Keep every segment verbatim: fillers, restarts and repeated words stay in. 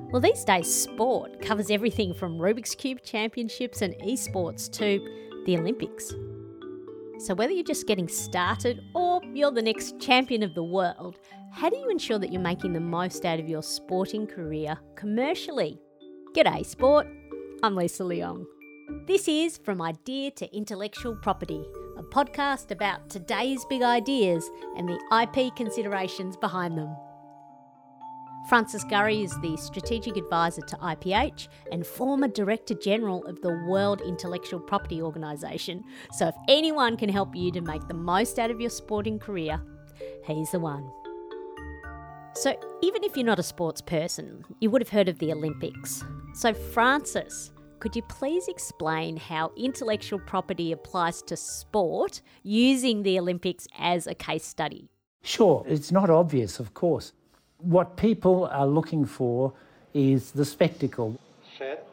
Well, these days, sport covers everything from Rubik's Cube championships and esports to the Olympics. So whether you're just getting started or you're the next champion of the world, how do you ensure that you're making the most out of your sporting career commercially? G'day, sport. I'm Lisa Leong. This is From Idea to Intellectual Property, a podcast about today's big ideas and the I P considerations behind them. Francis Gurry is the Strategic Advisor to I P H and former Director General of the World Intellectual Property Organisation. So if anyone can help you to make the most out of your sporting career, he's the one. So even if you're not a sports person, you would have heard of the Olympics. So Francis, could you please explain how intellectual property applies to sport using the Olympics as a case study? Sure, it's not obvious, of course. What people are looking for is the spectacle. Set.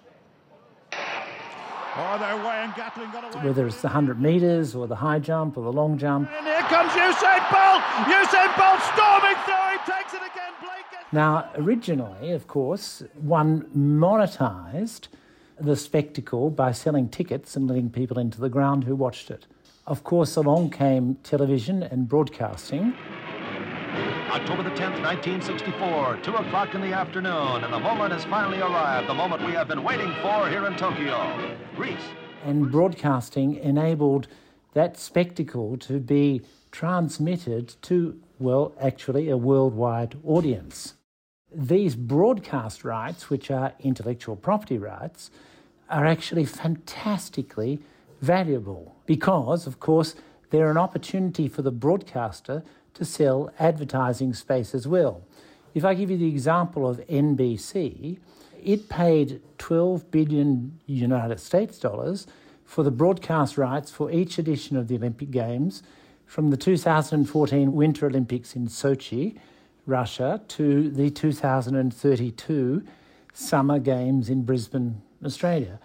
Oh, they're away and Gatling got away. Whether it's the one hundred metres or the high jump or the long jump. And here comes Usain Bolt! Usain Bolt storming through, he takes it again, Blake gets... Now, originally, of course, one monetised the spectacle by selling tickets and letting people into the ground who watched it. Of course, along came television and broadcasting. October the tenth, nineteen sixty-four, two o'clock in the afternoon, and the moment has finally arrived, the moment we have been waiting for here in Tokyo, Greece. And broadcasting enabled that spectacle to be transmitted to, well, actually a worldwide audience. These broadcast rights, which are intellectual property rights, are actually fantastically valuable because, of course, they're an opportunity for the broadcaster to sell advertising space as well. If I give you the example of N B C, it paid twelve billion United States dollars for the broadcast rights for each edition of the Olympic Games from the two thousand fourteen Winter Olympics in Sochi, Russia, to the two thousand thirty-two Summer Games in Brisbane, Australia.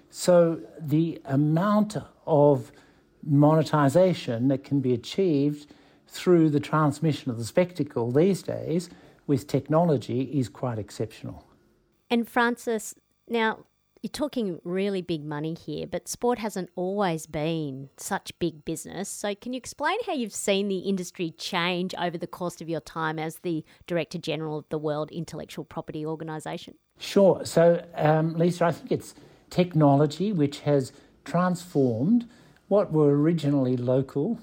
So the amount of monetisation that can be achieved through the transmission of the spectacle these days with technology is quite exceptional. And Francis, now you're talking really big money here, but sport hasn't always been such big business. So can you explain how you've seen the industry change over the course of your time as the Director General of the World Intellectual Property Organisation? Sure. So, um, Lisa, I think it's technology which has transformed what were originally local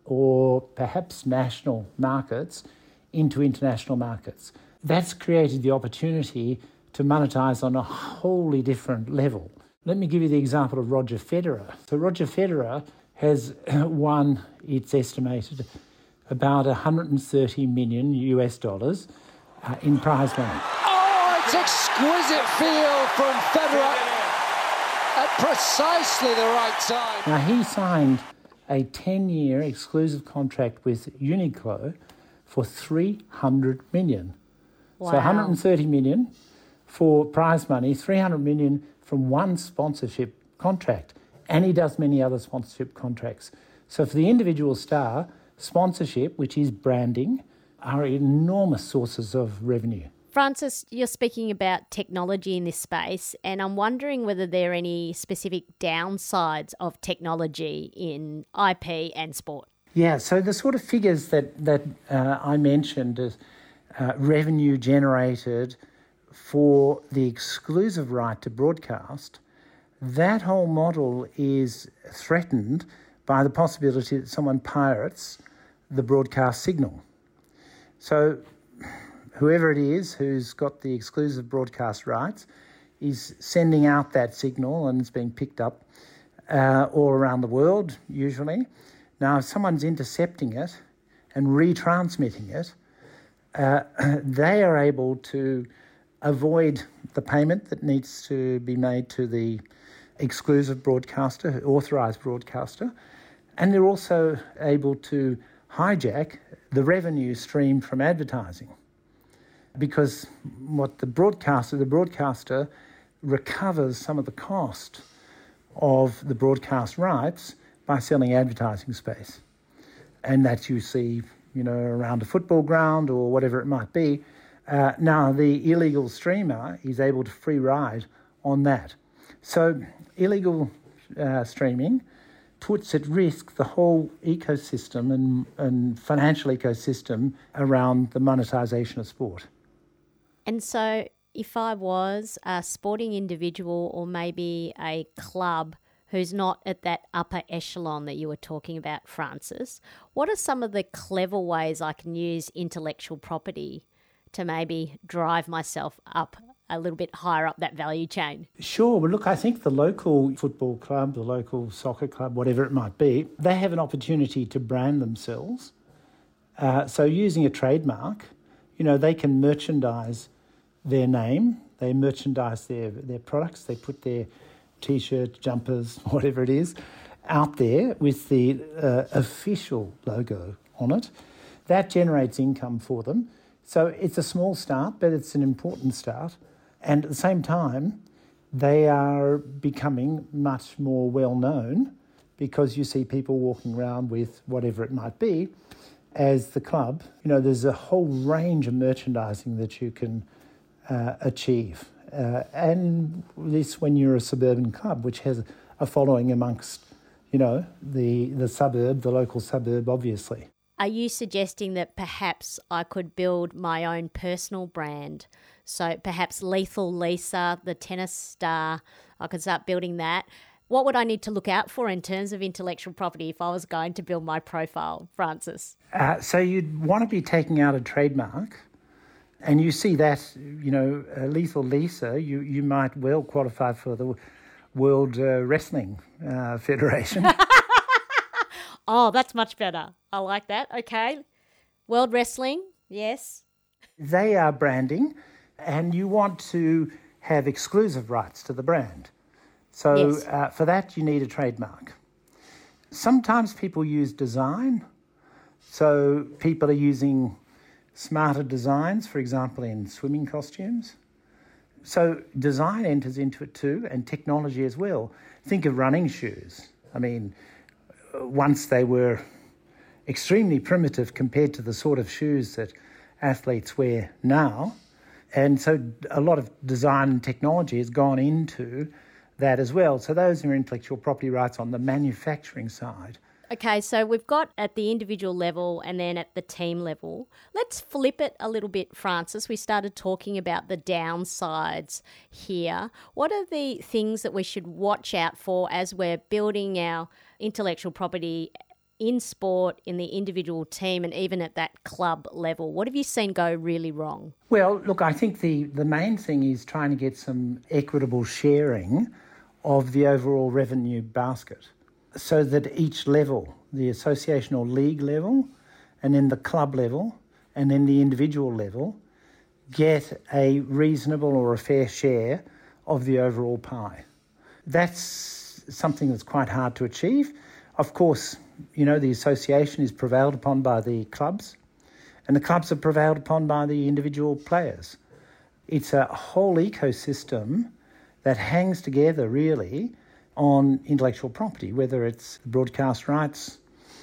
or perhaps national markets into international markets. That's created the opportunity to monetize on a wholly different level. Let me give you the example of Roger Federer. So Roger Federer has won, it's estimated, about one hundred thirty million US dollars uh, in prize money. Oh, it's exquisite feel from Federer at precisely the right time. Now, he signed a ten-year exclusive contract with Uniqlo for three hundred million dollars. Wow. So one hundred thirty million dollars for prize money, three hundred million dollars from one sponsorship contract. And he does many other sponsorship contracts. So for the individual star, sponsorship, which is branding, are enormous sources of revenue. Francis, you're speaking about technology in this space, and I'm wondering whether there are any specific downsides of technology in I P and sport. Yeah, so the sort of figures that, that uh, I mentioned as uh, revenue generated for the exclusive right to broadcast, that whole model is threatened by the possibility that someone pirates the broadcast signal. So whoever it is who's got the exclusive broadcast rights is sending out that signal and it's being picked up uh, all around the world, usually. Now, if someone's intercepting it and retransmitting it, uh, they are able to avoid the payment that needs to be made to the exclusive broadcaster, authorised broadcaster, and they're also able to hijack the revenue stream from advertising. Because what the broadcaster, the broadcaster recovers some of the cost of the broadcast rights by selling advertising space. And that you see, you know, around a football ground or whatever it might be, Uh, now, the illegal streamer is able to free ride on that. So illegal uh, streaming puts at risk the whole ecosystem and, and financial ecosystem around the monetisation of sport. And so if I was a sporting individual or maybe a club who's not at that upper echelon that you were talking about, Francis, what are some of the clever ways I can use intellectual property to maybe drive myself up a little bit higher up that value chain? Sure. Well, look, I think the local football club, the local soccer club, whatever it might be, they have an opportunity to brand themselves. Uh, so using a trademark, you know, they can merchandise their name, they merchandise their, their products, they put their T-shirts, jumpers, whatever it is, out there with the uh, official logo on it. That generates income for them. So it's a small start, but it's an important start. And at the same time, they are becoming much more well-known because you see people walking around with whatever it might be as the club. You know, there's a whole range of merchandising that you can uh, achieve. Uh, and this when you're a suburban club, which has a following amongst, you know, the, the suburb, the local suburb, obviously. Are you suggesting that perhaps I could build my own personal brand? So perhaps Lethal Lisa, the tennis star, I could start building that. What would I need to look out for in terms of intellectual property if I was going to build my profile, Francis? Uh, so you'd want to be taking out a trademark. And you see that, you know, uh, Lethal Lisa, you, you might well qualify for the World uh, Wrestling uh, Federation. Oh, that's much better. I like that. Okay. World Wrestling, yes. They are branding, and you want to have exclusive rights to the brand. So Yes. uh, for that, you need a trademark. Sometimes people use design. So people are using smarter designs, for example, in swimming costumes. So design enters into it too, and technology as well. Think of running shoes. I mean, once they were extremely primitive compared to the sort of shoes that athletes wear now. And so a lot of design and technology has gone into that as well. So those are intellectual property rights on the manufacturing side. Okay, so we've got at the individual level and then at the team level. Let's flip it a little bit, Francis. We started talking about the downsides here. What are the things that we should watch out for as we're building our intellectual property in sport, in the individual team, and even at that club level? What have you seen go really wrong? Well, look, I think the, the main thing is trying to get some equitable sharing of the overall revenue basket, so that each level, the association or league level, and then the club level, and then the individual level, get a reasonable or a fair share of the overall pie. That's something that's quite hard to achieve. Of course, you know, the association is prevailed upon by the clubs, and the clubs are prevailed upon by the individual players. It's a whole ecosystem that hangs together, really, on intellectual property, whether it's the broadcast rights,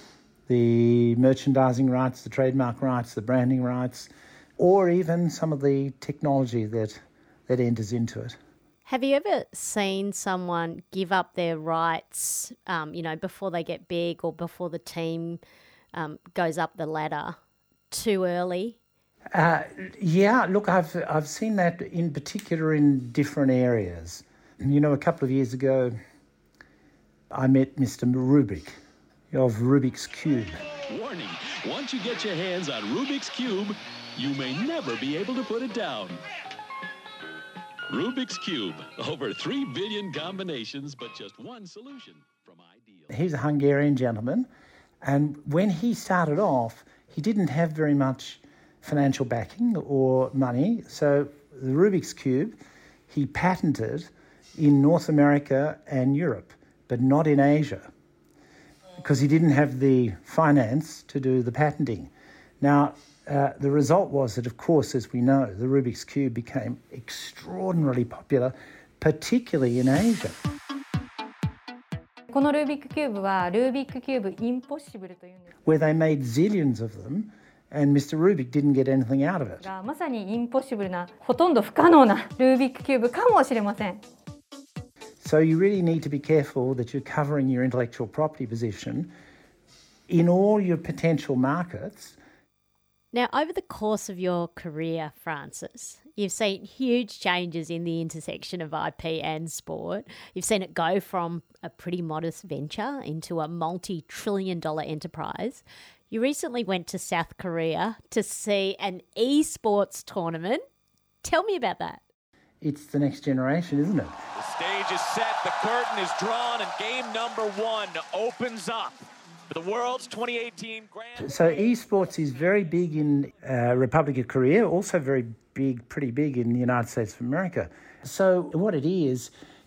the merchandising rights, the trademark rights, the branding rights, or even some of the technology that, that enters into it. Have you ever seen someone give up their rights, um, you know, before they get big or before the team um, goes up the ladder too early? Uh, yeah, look, I've I've seen that in particular in different areas. You know, a couple of years ago, I met Mister Rubik of Rubik's Cube. Warning, once you get your hands on Rubik's Cube, you may never be able to put it down. Rubik's Cube, over three billion combinations, but just one solution from ideal. He's a Hungarian gentleman, and when he started off, he didn't have very much financial backing or money, so the Rubik's Cube he patented in North America and Europe, but not in Asia, because he didn't have the finance to do the patenting. Now, uh, the result was that, of course, as we know, the Rubik's Cube became extraordinarily popular, particularly in Asia. このルービックキューブはルービックキューブインポッシブルというんです。 Where they made zillions of them, and Mister Rubik didn't get anything out of it. がまさにインポッシブルな、ほとんど不可能なルービックキューブかもしれません。 So you really need to be careful that you're covering your intellectual property position in all your potential markets. Now, over the course of your career, Francis, you've seen huge changes in the intersection of I P and sport. You've seen it go from a pretty modest venture into a multi-trillion dollar enterprise. You recently went to South Korea to see an esports tournament. Tell me about that. It's the next generation, isn't it? The stage is set, the curtain is drawn, and game number one opens up. For the world's twenty eighteen Grand. So esports is very big in uh, Republic of Korea, also very big, pretty big in the United States of America. So what it is,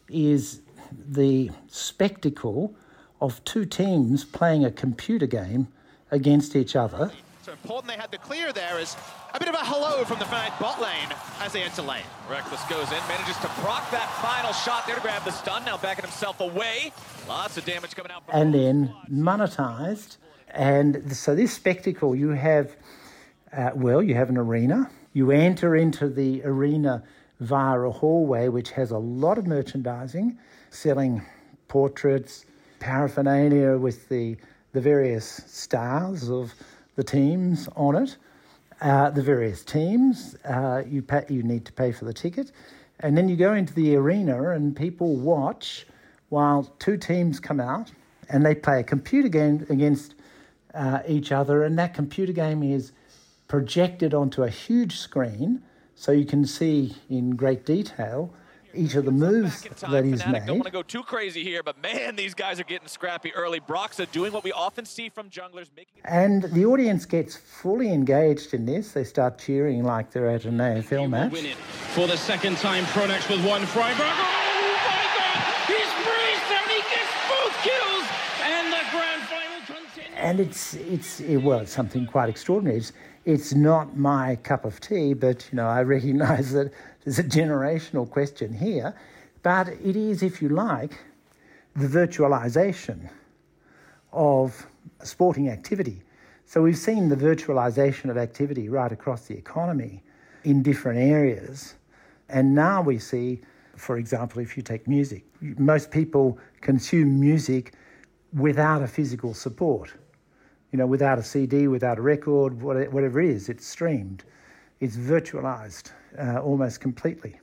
is the spectacle of two teams playing a computer game against each other. So important they had the clear there is a bit of a hello from the Fnatic bot lane as they enter lane. Reckless goes in, manages to proc that final shot there to grab the stun, now backing himself away. Lots of damage coming out. And then monetized. And so this spectacle, you have, uh, well, you have an arena. You enter into the arena via a hallway which has a lot of merchandising, selling portraits, paraphernalia with the, the various stars of the teams on it. Uh, the various teams, uh, you pay, you need to pay for the ticket. And then you go into the arena and people watch while two teams come out and they play a computer game against uh, each other, and that computer game is projected onto a huge screen so you can see in great detail each of the moves that he's Fnatic made. Don't want to go too crazy here, but man, these guys are getting scrappy early. Broxah doing what we often see from junglers. Making And the audience gets fully engaged in this. They start cheering like they're at an A F L match. Win it for the second time. Pronex with one. Freiburg. Oh my God! He's breezed and he gets both kills, and the grand final continues. And it's it's it, well, it's something quite extraordinary. It's, it's not my cup of tea, but you know I recognise that there's a generational question here. But it is, if you like, the virtualisation of sporting activity. So we've seen the virtualisation of activity right across the economy in different areas. And now we see, for example, if you take music, most people consume music without a physical support. You know, without a C D, without a record, whatever it is, it's streamed. It's virtualised uh, almost completely.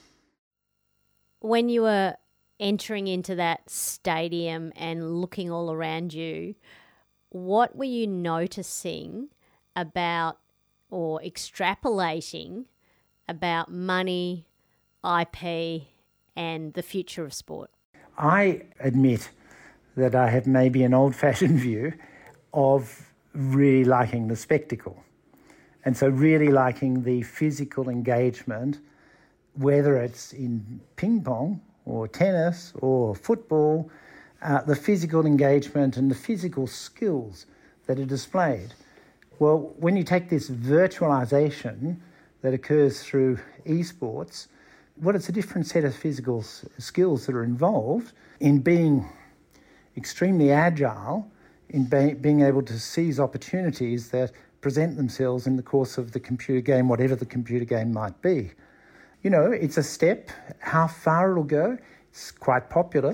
When you were entering into that stadium and looking all around you, what were you noticing about or extrapolating about money, I P, and the future of sport? I admit that I have maybe an old-fashioned view of really liking the spectacle. And so really liking the physical engagement, whether it's in ping pong or tennis or football, uh, the physical engagement and the physical skills that are displayed. Well, when you take this virtualisation that occurs through esports, well, it's a different set of physical s- skills that are involved in being extremely agile, in be- being able to seize opportunities that present themselves in the course of the computer game, whatever the computer game might be. You know, it's a step. How far it'll go, it's quite popular.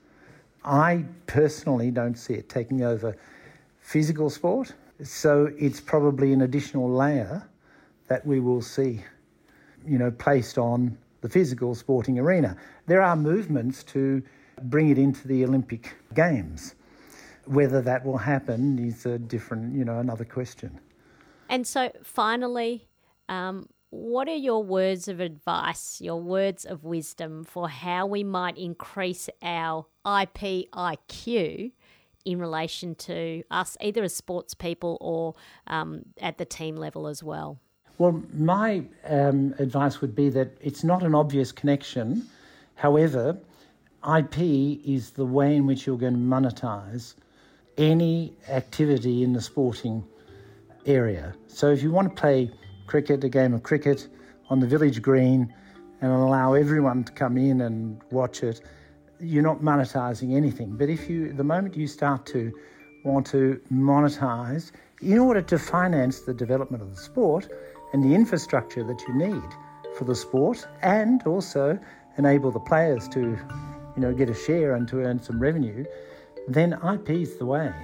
I personally don't see it taking over physical sport, so it's probably an additional layer that we will see, you know, placed on the physical sporting arena. There are movements to bring it into the Olympic Games. Whether that will happen is a different, you know, another question. And so finally, um, what are your words of advice, your words of wisdom for how we might increase our I P I Q in relation to us, either as sports people or um, at the team level as well? Well, my um, advice would be that it's not an obvious connection. However, I P is the way in which you're going to monetize any activity in the sporting area. So if you want to play cricket, a game of cricket on the village green and allow everyone to come in and watch it, you're not monetizing anything. But if you, the moment you start to want to monetize in order to finance the development of the sport and the infrastructure that you need for the sport, and also enable the players to, you know, get a share and to earn some revenue, then I P is the way.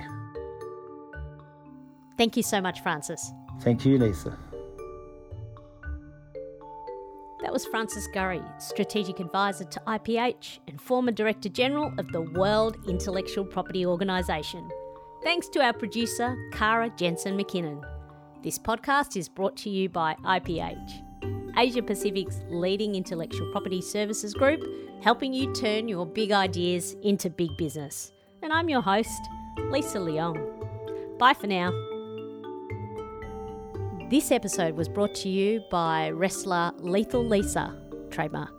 Thank you so much, Francis. Thank you, Lisa. That was Francis Gurry, Strategic Advisor to I P H and former Director General of the World Intellectual Property Organisation. Thanks to our producer, Cara Jensen-McKinnon. This podcast is brought to you by I P H, Asia Pacific's leading intellectual property services group, helping you turn your big ideas into big business. And I'm your host, Lisa Leong. Bye for now. This episode was brought to you by wrestler Lethal Lisa, trademark.